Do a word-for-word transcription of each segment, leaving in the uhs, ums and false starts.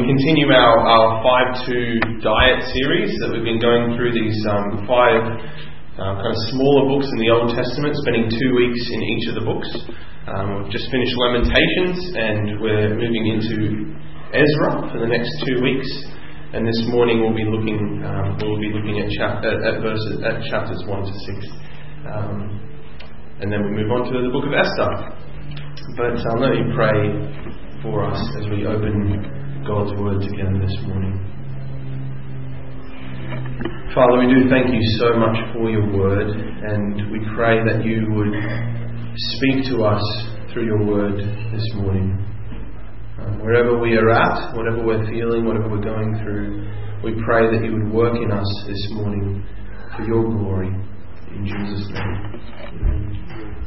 continue our, our five two diet series that we've been going through, these um, five uh, kind of smaller books in the Old Testament, spending two weeks in each of the books. Um, we've just finished Lamentations and we're moving into Ezra for the next two weeks. And this morning we'll be looking um, we'll be looking at, chap- at, at verses at chapters one to six, um, and then we move on to the book of Esther. But uh, let me pray for us as we open God's Word together this morning. Father, we do thank you so much for your Word, and we pray that you would speak to us through your Word this morning. Um, wherever we are at, whatever we're feeling, whatever we're going through, we pray that you would work in us this morning for your glory. In Jesus' name. Amen.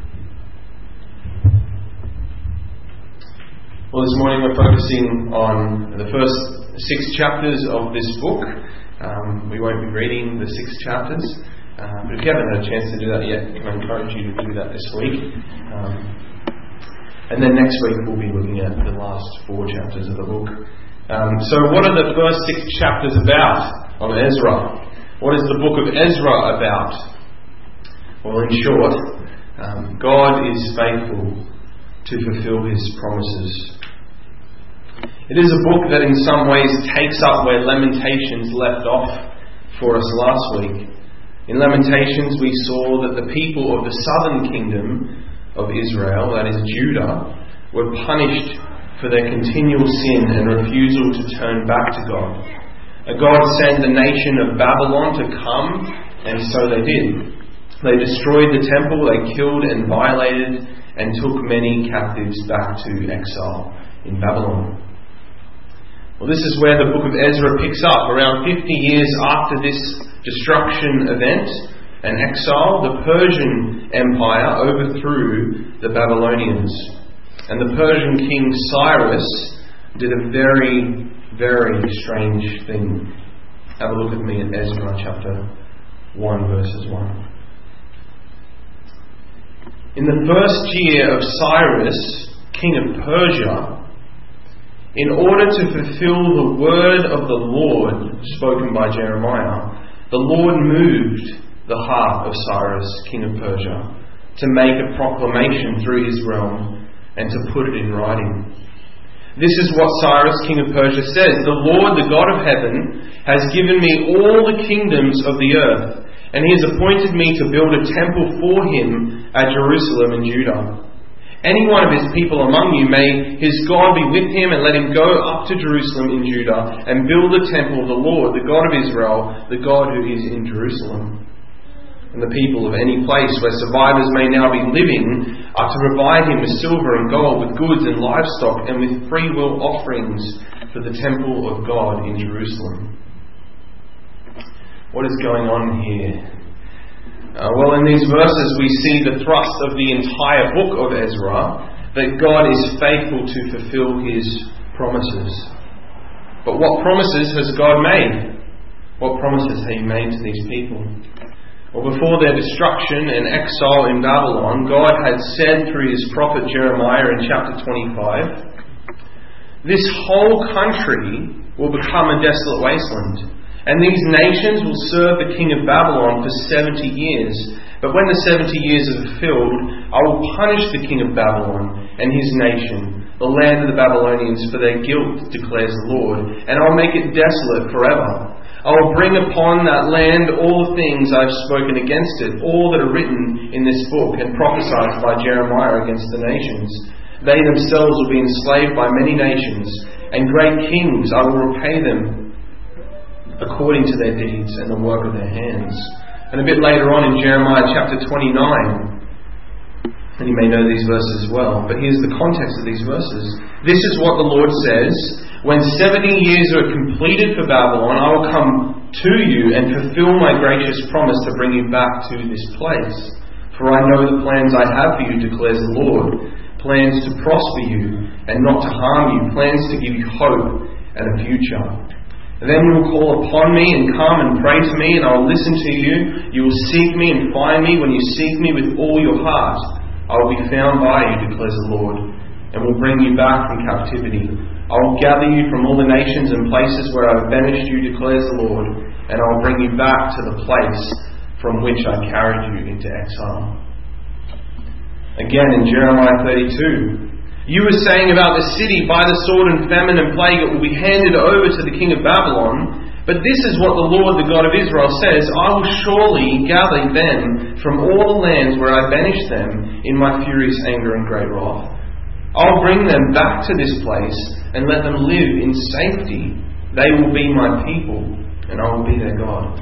Well, this morning we're focusing on the first six chapters of this book. Um, we won't be reading the six chapters, uh, but if you haven't had a chance to do that yet, can I encourage you to do that this week. Um, and then next week we'll be looking at the last four chapters of the book. Um, so what are the first six chapters about of Ezra? What is the book of Ezra about? Well, in short, um, God is faithful to fulfill his promises. It is a book that in some ways takes up where Lamentations left off for us last week. In Lamentations we saw that the people of the southern kingdom of Israel, that is Judah, were punished for their continual sin and refusal to turn back to God. God sent the nation of Babylon to come, and so they did. They destroyed the temple, they killed and violated and took many captives back to exile in Babylon. Well, this is where the book of Ezra picks up. Around fifty years after this destruction event and exile, the Persian Empire overthrew the Babylonians. And the Persian king Cyrus did a very, very strange thing. Have a look at me at Ezra chapter one, verses one. In the first year of Cyrus, king of Persia, in order to fulfill the word of the Lord spoken by Jeremiah, the Lord moved the heart of Cyrus, king of Persia, to make a proclamation through his realm and to put it in writing. This is what Cyrus, king of Persia, says: "The Lord, the God of heaven, has given me all the kingdoms of the earth, and he has appointed me to build a temple for him at Jerusalem in Judah. Any one of his people among you, may his God be with him, and let him go up to Jerusalem in Judah and build the temple of the Lord, the God of Israel, the God who is in Jerusalem. And the people of any place where survivors may now be living are to provide him with silver and gold, with goods and livestock, and with free will offerings for the temple of God in Jerusalem." What is going on here? Uh, well, in these verses we see the thrust of the entire book of Ezra, that God is faithful to fulfill his promises. But what promises has God made? What promises has he made to these people? Well, before their destruction and exile in Babylon, God had said through his prophet Jeremiah in chapter twenty-five, "This whole country will become a desolate wasteland, and these nations will serve the king of Babylon for seventy years. But when the seventy years are fulfilled, I will punish the king of Babylon and his nation, the land of the Babylonians, for their guilt, declares the Lord, and I will make it desolate forever. I will bring upon that land all the things I have spoken against it, all that are written in this book and prophesied by Jeremiah against the nations. They themselves will be enslaved by many nations, and great kings I will repay them according to their deeds and the work of their hands." And a bit later on in Jeremiah chapter twenty-nine, and you may know these verses well, but here's the context of these verses. "This is what the Lord says: when seventy years are completed for Babylon, I will come to you and fulfill my gracious promise to bring you back to this place. For I know the plans I have for you, declares the Lord, plans to prosper you and not to harm you, plans to give you hope and a future. Then you will call upon me and come and pray to me, and I will listen to you. You will seek me and find me when you seek me with all your heart. I will be found by you, declares the Lord, and will bring you back from captivity. I I will gather you from all the nations and places where I have banished you, declares the Lord, and I will bring you back to the place from which I carried you into exile. Again in Jeremiah thirty-two, you were saying about the city, by the sword and famine and plague it will be handed over to the king of Babylon. But this is what the Lord, the God of Israel, says, I will surely gather them from all the lands where I banished them in my furious anger and great wrath. I'll bring them back to this place and let them live in safety. They will be my people, and I will be their God.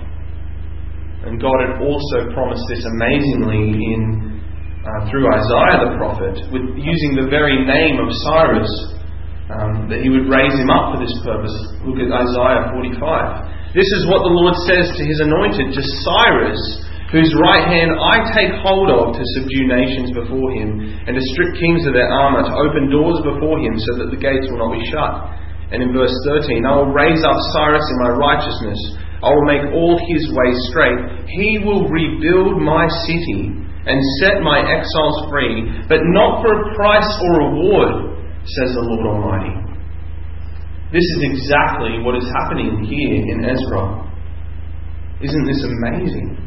And God had also promised this amazingly in uh, through Isaiah the prophet, with using the very name of Cyrus, Um, that he would raise him up for this purpose. Look at Isaiah forty-five. This is what the Lord says to his anointed, to Cyrus, whose right hand I take hold of to subdue nations before him, and to strip kings of their armour, to open doors before him so that the gates will not be shut. And in verse thirteen, I will raise up Cyrus in my righteousness. I will make all his ways straight. He will rebuild my city and set my exiles free, but not for a price or reward, says the Lord Almighty. This is exactly what is happening here in Ezra. Isn't this amazing?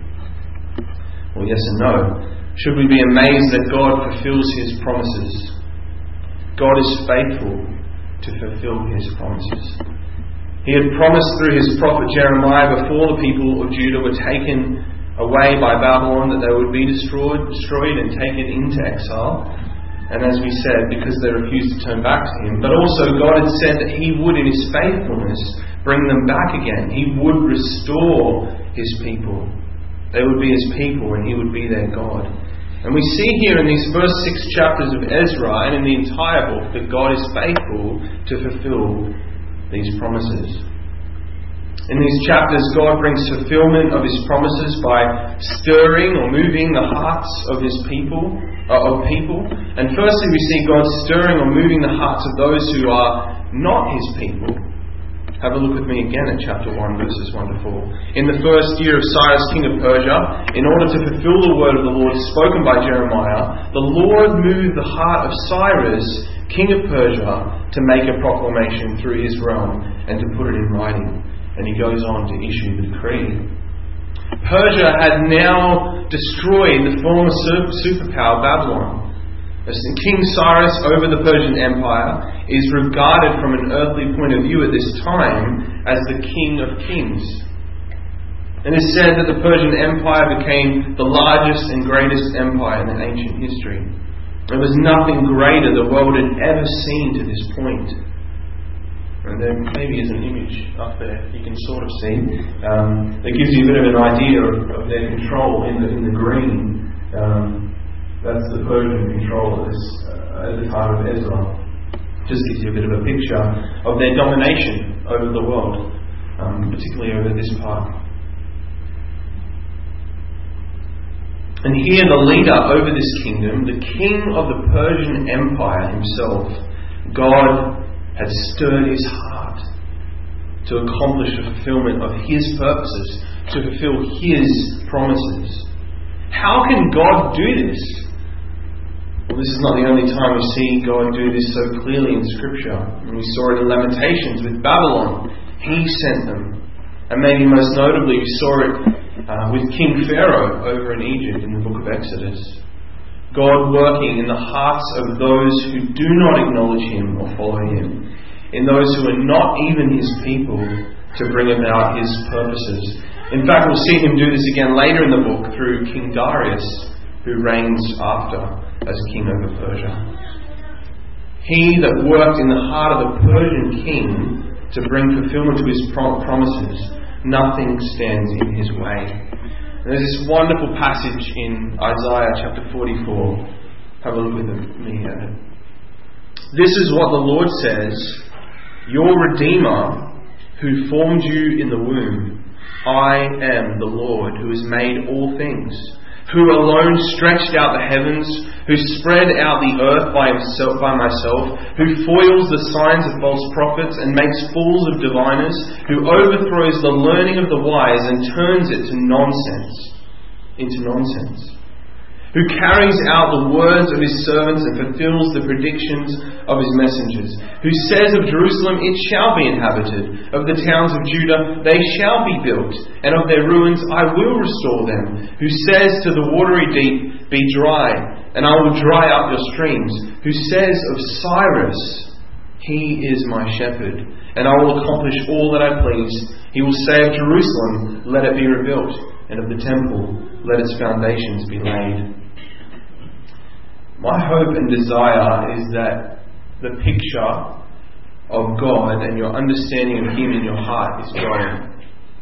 Well, yes and no. Should we be amazed that God fulfills His promises? God is faithful to fulfill His promises. He had promised through His prophet Jeremiah before the people of Judah were taken away by Babylon that they would be destroyed, destroyed and taken into exile. And as we said, because they refused to turn back to Him. But also God had said that He would in His faithfulness bring them back again. He would restore His people. They would be His people and He would be their God. And we see here in these first six chapters of Ezra and in the entire book that God is faithful to fulfill these promises. In these chapters, God brings fulfillment of His promises by stirring or moving the hearts of His people, uh, of people. And firstly, we see God stirring or moving the hearts of those who are not His people. Have a look with me again at chapter one, verses one to four. In the first year of Cyrus, king of Persia, in order to fulfill the word of the Lord spoken by Jeremiah, the Lord moved the heart of Cyrus, king of Persia, to make a proclamation through his realm and to put it in writing. And he goes on to issue the decree. Persia had now destroyed the former superpower Babylon. As King Cyrus over the Persian Empire is regarded from an earthly point of view at this time as the King of Kings. And it is said that the Persian Empire became the largest and greatest empire in ancient history. There was nothing greater the world had ever seen to this point. And there maybe is an image up there you can sort of see um, that gives you a bit of an idea of, of their control in the, in the green. Um, that's the Persian control at, this, uh, at the time of Ezra. Just gives you a bit of a picture of their domination over the world, um, particularly over this part. And here the leader over this kingdom, the king of the Persian Empire himself, God had stirred his heart to accomplish the fulfillment of His purposes, to fulfill His promises. How can God do this? Well, this is not the only time we see God do this so clearly in Scripture. And we saw it in Lamentations with Babylon. He sent them. And maybe most notably we saw it uh, with King Pharaoh over in Egypt in the book of Exodus. God working in the hearts of those who do not acknowledge Him or follow Him, in those who are not even His people, to bring about His purposes. In fact, we'll see Him do this again later in the book through King Darius, who reigns after as king over Persia. He that worked in the heart of the Persian king to bring fulfillment to His promises, nothing stands in His way. There's this wonderful passage in Isaiah chapter forty-four. Have a look with me at it. This is what the Lord says, your Redeemer, who formed you in the womb. I am the Lord, who has made all things, who alone stretched out the heavens, who spread out the earth by himself, by myself, who foils the signs of false prophets and makes fools of diviners, who overthrows the learning of the wise and turns it to nonsense, into nonsense, who carries out the words of his servants and fulfills the predictions of his messengers, who says of Jerusalem, it shall be inhabited, of the towns of Judah, they shall be built, and of their ruins I will restore them, who says to the watery deep, be dry, and I will dry up your streams, who says of Cyrus, he is my shepherd, and I will accomplish all that I please. He will say of Jerusalem, let it be rebuilt, and of the temple, let its foundations be laid. My hope and desire is that the picture of God and your understanding of Him in your heart is growing.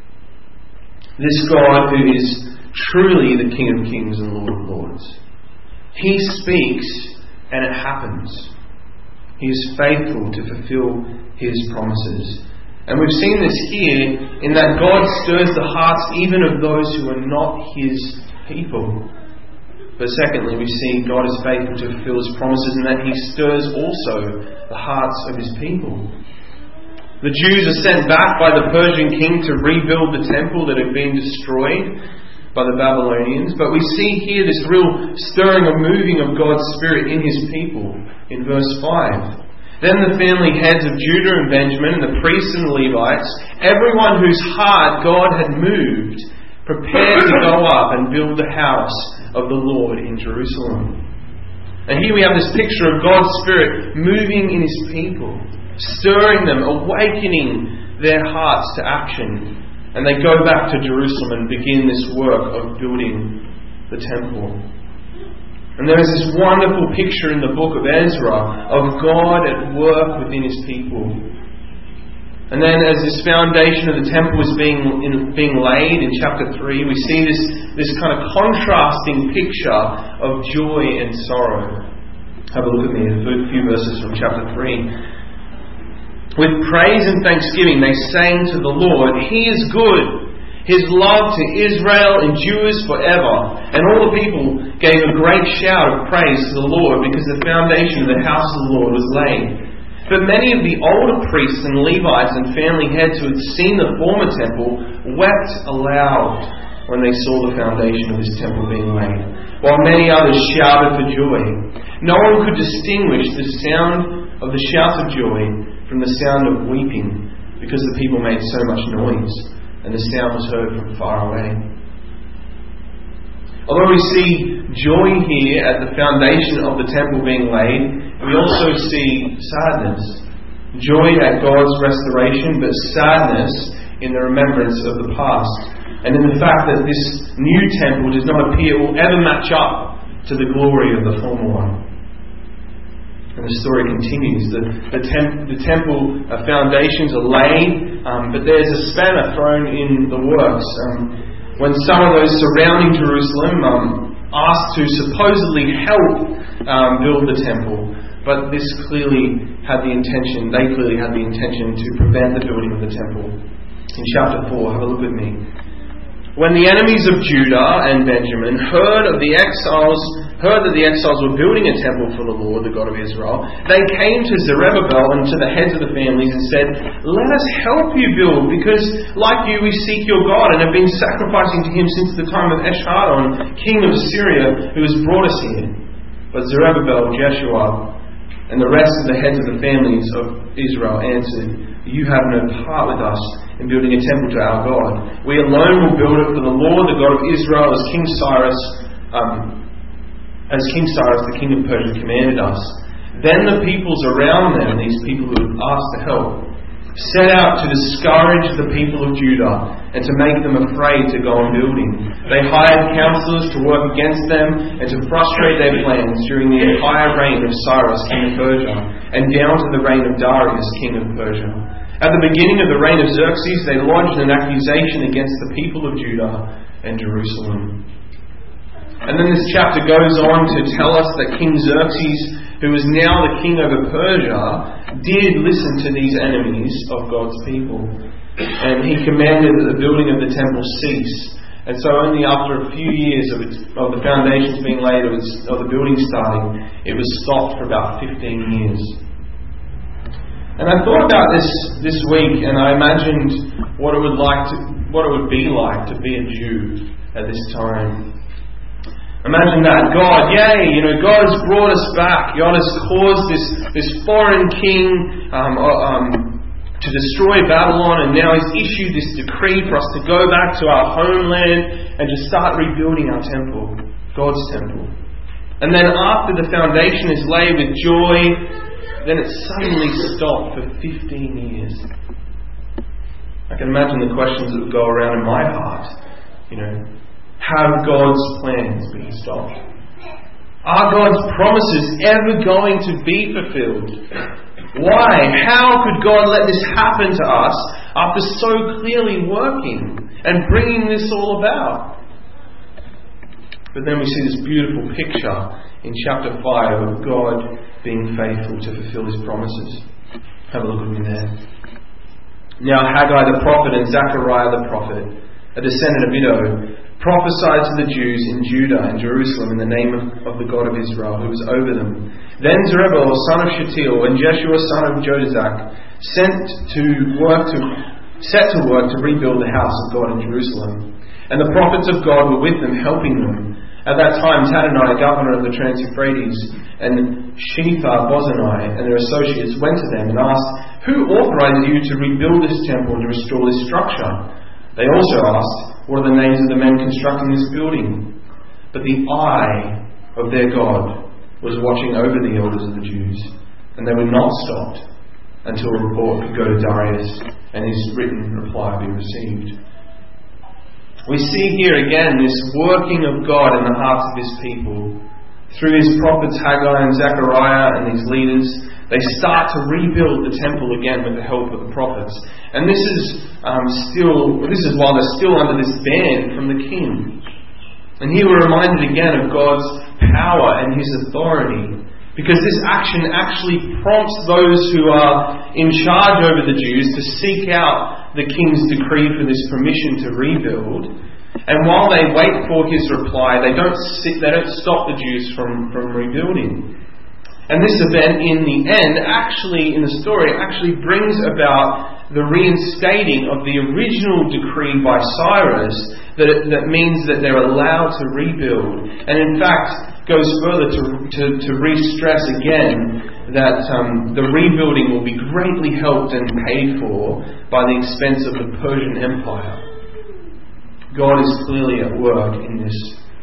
This God who is truly the King of Kings and Lord of Lords. He speaks and it happens. He is faithful to fulfill His promises. And we've seen this here in that God stirs the hearts even of those who are not His people. But secondly, we see God is faithful to fulfill His promises and that He stirs also the hearts of His people. The Jews are sent back by the Persian king to rebuild the temple that had been destroyed by the Babylonians. But we see here this real stirring or moving of God's Spirit in His people in verse five. Then the family heads of Judah and Benjamin, and the priests and the Levites, everyone whose heart God had moved, prepared to go up and build the house of the Lord in Jerusalem. And here we have this picture of God's Spirit moving in His people, stirring them, awakening their hearts to action. And they go back to Jerusalem and begin this work of building the temple. And there is this wonderful picture in the book of Ezra of God at work within His people. And then as this foundation of the temple is being in, being laid in chapter three, we see this, this kind of contrasting picture of joy and sorrow. Have a look at me, a few verses from chapter three. With praise and thanksgiving they sang to the Lord, He is good. His love to Israel endures forever. And all the people gave a great shout of praise to the Lord because the foundation of the house of the Lord was laid. But many of the older priests and Levites and family heads who had seen the former temple wept aloud when they saw the foundation of this temple being laid, while many others shouted for joy. No one could distinguish the sound of the shouts of joy from the sound of weeping, because the people made so much noise, and the sound was heard from far away. Although we see joy here at the foundation of the temple being laid, we also see sadness. Joy at God's restoration, but sadness in the remembrance of the past. And in the fact that this new temple does not appear will ever match up to the glory of the former one. And the story continues. The, the, temp, the temple uh, foundations are laid, um, but there's a spanner thrown in the works. Um, when some of those surrounding Jerusalem um, asked to supposedly help um, build the temple, but this clearly had the intention, they clearly had the intention to prevent the building of the temple. In chapter four, have a look with me. When the enemies of Judah and Benjamin heard of the exiles, heard that the exiles were building a temple for the Lord, the God of Israel, they came to Zerubbabel and to the heads of the families and said, let us help you build, because like you we seek your God and have been sacrificing to Him since the time of Esarhaddon, king of Syria, who has brought us here. But Zerubbabel, Jeshua, and the rest of the heads of the families of Israel answered, you have no part with us in building a temple to our God. We alone will build it for the Lord, the God of Israel, as King Cyrus, um, as King Cyrus, the king of Persia, commanded us. Then the peoples around them, these people who had asked for help, set out to discourage the people of Judah and to make them afraid to go on building. They hired counselors to work against them and to frustrate their plans during the entire reign of Cyrus, king of Persia, and down to the reign of Darius, king of Persia. At the beginning of the reign of Xerxes, they lodged an accusation against the people of Judah and Jerusalem. And then this chapter goes on to tell us that King Xerxes, who is now the king over Persia, did listen to these enemies of God's people. And he commanded that the building of the temple cease. And so only after a few years of, its, of the foundations being laid, of, its, of the building starting, it was stopped for about fifteen years. And I thought about this this week, and I imagined what it would like to, what it would be like to be a Jew at this time. Imagine that. God, yay, you know, God has brought us back. God has caused this, this foreign king um, um, to destroy Babylon, and now He's issued this decree for us to go back to our homeland and to start rebuilding our temple, God's temple. And then after the foundation is laid with joy, then it suddenly stopped for fifteen years. I can imagine the questions that would go around in my heart. You know, have God's plans been stopped? Are God's promises ever going to be fulfilled? Why? How could God let this happen to us after so clearly working and bringing this all about? But then we see this beautiful picture in chapter five of God being faithful to fulfill His promises. Have a look with me there. Now Haggai the prophet and Zechariah the prophet, a descendant of Iddo, prophesied to the Jews in Judah and Jerusalem in the name of, of the God of Israel, who was over them. Then Zerubbabel, son of Shealtiel, and Jeshua, son of Jozadak, sent to work to set to work to rebuild the house of God in Jerusalem. And the prophets of God were with them, helping them. At that time, Tadonai, governor of the Trans-Euphrates, and Shethar-Bozenai and their associates went to them and asked, "Who authorized you to rebuild this temple and to restore this structure?" They also asked, "What are the names of the men constructing this building?" But the eye of their God was watching over the elders of the Jews, and they were not stopped until a report could go to Darius and his written reply be received. We see here again this working of God in the hearts of His people. Through His prophets Haggai and Zechariah and these leaders, they start to rebuild the temple again with the help of the prophets. And this is um, still, this is while they're still under this ban from the king. And here we're reminded again of God's power and His authority, because this action actually prompts those who are in charge over the Jews to seek out the king's decree for this permission to rebuild. And while they wait for his reply, they don't sit, they don't stop the Jews from, from rebuilding. And this event, in the end, actually, in the story, actually brings about the reinstating of the original decree by Cyrus that, it, that means that they're allowed to rebuild. And in fact, goes further to, to, to re-stress again that um, the rebuilding will be greatly helped and paid for by the expense of the Persian Empire. God is clearly at work in this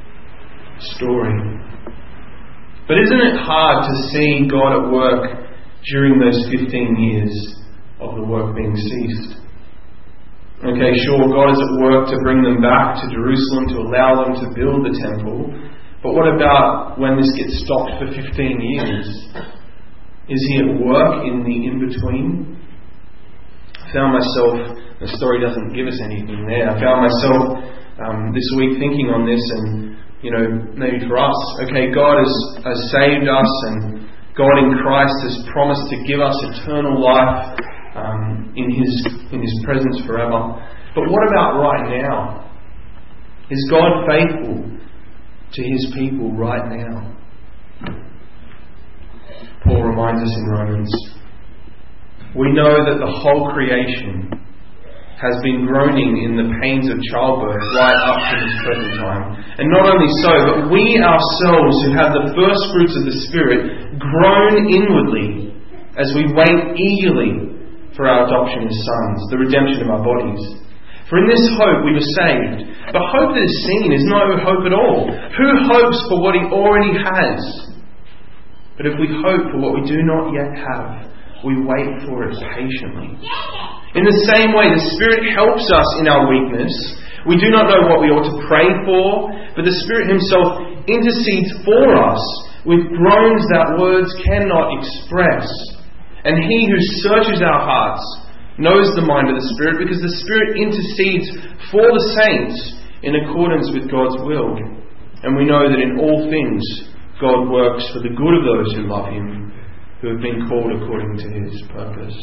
story. But isn't it hard to see God at work during those fifteen years of the work being ceased? Okay, sure, God is at work to bring them back to Jerusalem, to allow them to build the temple. But what about when this gets stopped for fifteen years? Is He at work in the in-between? I found myself, the story doesn't give us anything there, I found myself um, this week thinking on this, and, you know, maybe for us, okay, God has, has saved us, and God in Christ has promised to give us eternal life um, in His in His presence forever. But what about right now? Is God faithful to His people right now? Paul reminds us in Romans, we know that the whole creation has been groaning in the pains of childbirth right up to this present time. And not only so, but we ourselves who have the first fruits of the Spirit groan inwardly as we wait eagerly for our adoption as sons, the redemption of our bodies. For in this hope we were saved. But hope that is seen is no hope at all. Who hopes for what he already has? But if we hope for what we do not yet have, we wait for it patiently. In the same way, the Spirit helps us in our weakness. We do not know what we ought to pray for, but the Spirit Himself intercedes for us with groans that words cannot express. And He who searches our hearts knows the mind of the Spirit, because the Spirit intercedes for the saints in accordance with God's will. And we know that in all things God works for the good of those who love Him, who have been called according to His purpose.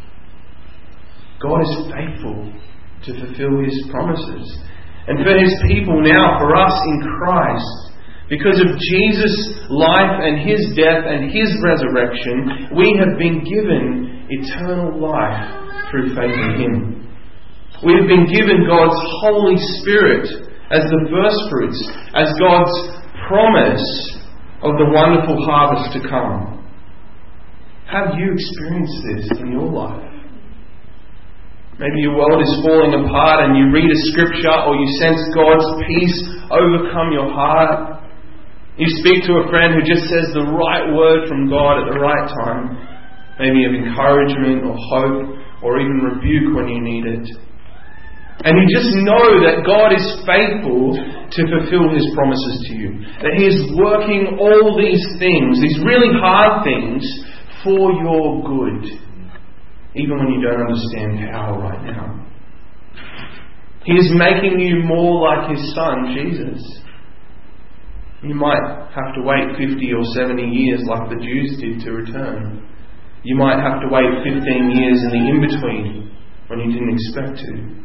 God is faithful to fulfill His promises. And for His people now, for us in Christ, because of Jesus' life and His death and His resurrection, we have been given eternal life through faith in Him. We have been given God's Holy Spirit as the first fruits, as God's promise of the wonderful harvest to come. Have you experienced this in your life? Maybe your world is falling apart and you read a scripture or you sense God's peace overcome your heart. You speak to a friend who just says the right word from God at the right time, maybe of encouragement or hope or even rebuke when you need it. And you just know that God is faithful to fulfill His promises to you. That He is working all these things, these really hard things, for your good. Even when you don't understand how right now. He is making you more like His Son, Jesus. You might have to wait fifty or seventy years like the Jews did to return. You might have to wait fifteen years in the in-between when you didn't expect to.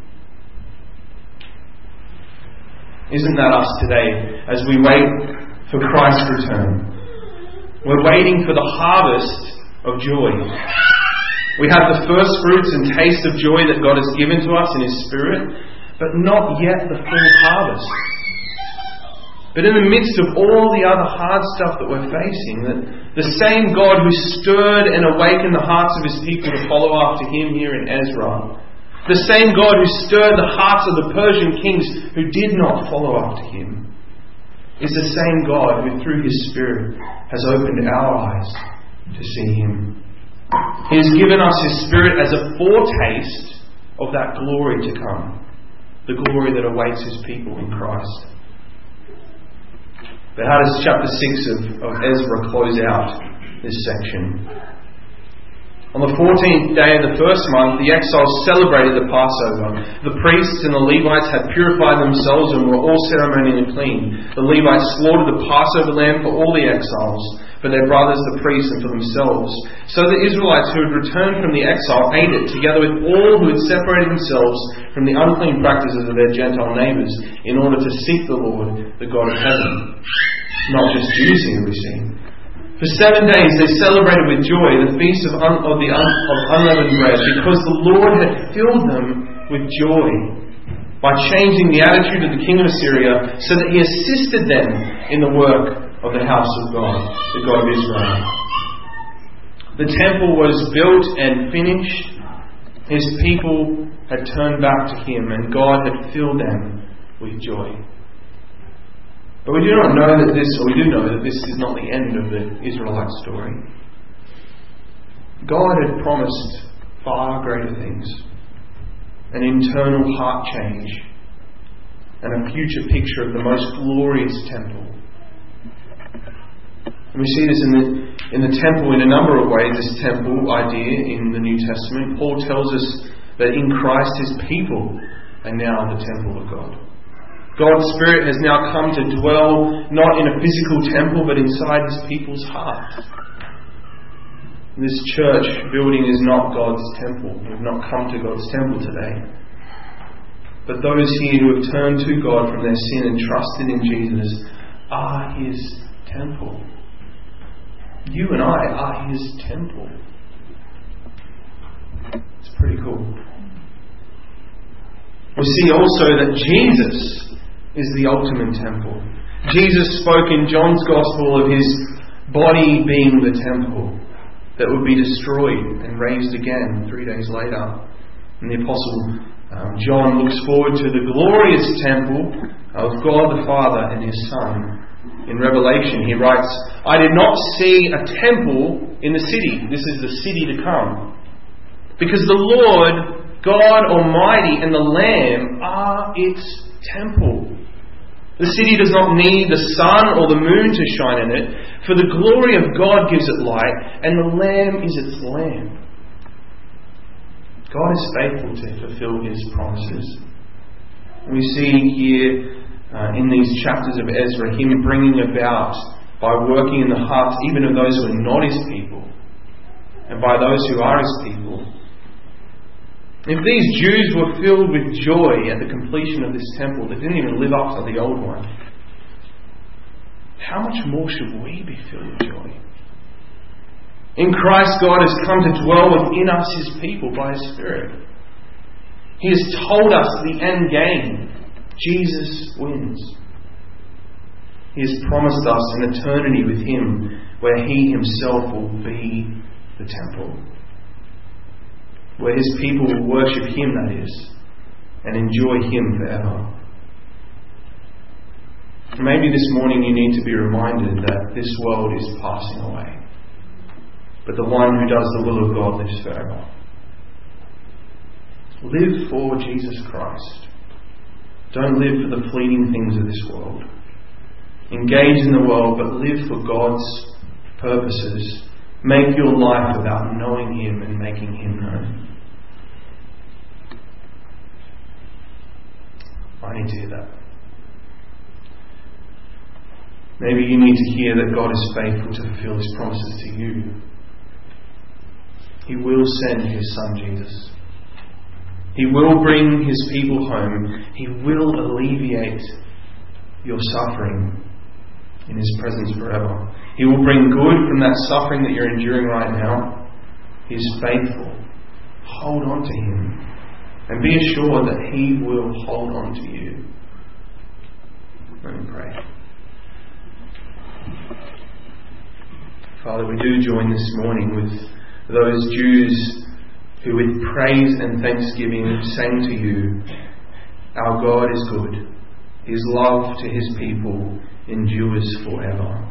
Isn't that us today as we wait for Christ's return? We're waiting for the harvest of joy. We have the first fruits and taste of joy that God has given to us in His Spirit, but not yet the full harvest. But in the midst of all the other hard stuff that we're facing, that the same God who stirred and awakened the hearts of His people to follow after Him here in Ezra, the same God who stirred the hearts of the Persian kings who did not follow after Him, is the same God who through His Spirit has opened our eyes to see Him. He has given us His Spirit as a foretaste of that glory to come, the glory that awaits His people in Christ. But how does chapter six of, of Ezra close out this section? On the fourteenth day of the first month, the exiles celebrated the Passover. The priests and the Levites had purified themselves and were all ceremonially clean. The Levites slaughtered the Passover lamb for all the exiles, for their brothers the priests and for themselves. So the Israelites who had returned from the exile ate it, together with all who had separated themselves from the unclean practices of their Gentile neighbours, in order to seek the Lord, the God of heaven. Not just Jews here, we see. For seven days they celebrated with joy the feast of, un, of, the un, of unleavened bread, because the Lord had filled them with joy by changing the attitude of the king of Assyria, so that He assisted them in the work of the house of God, the God of Israel. The temple was built and finished. His people had turned back to Him, and God had filled them with joy. But we do not know that this, or we do know that this is not the end of the Israelite story. God had promised far greater things. An internal heart change, and a future picture of the most glorious temple. And we see this in the, in the temple in a number of ways, this temple idea in the New Testament. Paul tells us that in Christ His people are now the temple of God. God's Spirit has now come to dwell not in a physical temple but inside His people's hearts. This church building is not God's temple. We've not come to God's temple today. But those here who have turned to God from their sin and trusted in Jesus are His temple. You and I are His temple. It's pretty cool. We see also that Jesus is the ultimate temple. Jesus spoke in John's Gospel of His body being the temple that would be destroyed and raised again three days later. And the Apostle um, John looks forward to the glorious temple of God the Father and His Son. In Revelation he writes, I did not see a temple in the city. This is the city to come. Because the Lord, God Almighty, and the Lamb are its temple. The city does not need the sun or the moon to shine in it, for the glory of God gives it light, and the Lamb is its lamp. God is faithful to fulfill His promises. We see here uh, in these chapters of Ezra Him bringing about, by working in the hearts even of those who are not His people, and by those who are His people. If these Jews were filled with joy at the completion of this temple that didn't even live up to the old one, how much more should we be filled with joy? In Christ, God has come to dwell within us, His people, by His Spirit. He has told us the end game. Jesus wins. He has promised us an eternity with Him where He Himself will be the temple. Where His people will worship Him, that is, and enjoy Him forever. Maybe this morning you need to be reminded that this world is passing away, but the one who does the will of God lives forever. Live for Jesus Christ. Don't live for the fleeting things of this world. Engage in the world, but live for God's purposes. Make your life about knowing Him and making Him known. I need to hear that. Maybe you need to hear that God is faithful to fulfill His promises to you. He will send His Son Jesus. He will bring His people home. He will alleviate your suffering in His presence forever. He will bring good from that suffering that you're enduring right now. He is faithful. Hold on to Him and be assured that He will hold on to you. Let me pray. Father, we do join this morning with those Jews who with praise and thanksgiving sang to you, "Our God is good. His love to His people endures forever."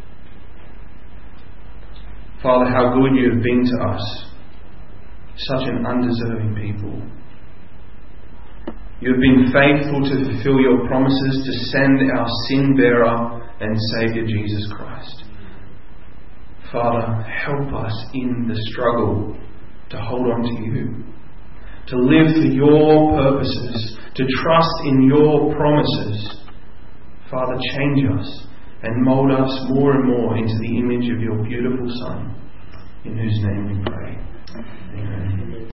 Father, how good you have been to us, such an undeserving people. You have been faithful to fulfill your promises to send our sin-bearer and Saviour Jesus Christ. Father, help us in the struggle to hold on to you, to live for your purposes, to trust in your promises. Father, change us and mould us more and more into the image of your beautiful Son, in whose name we pray. Amen.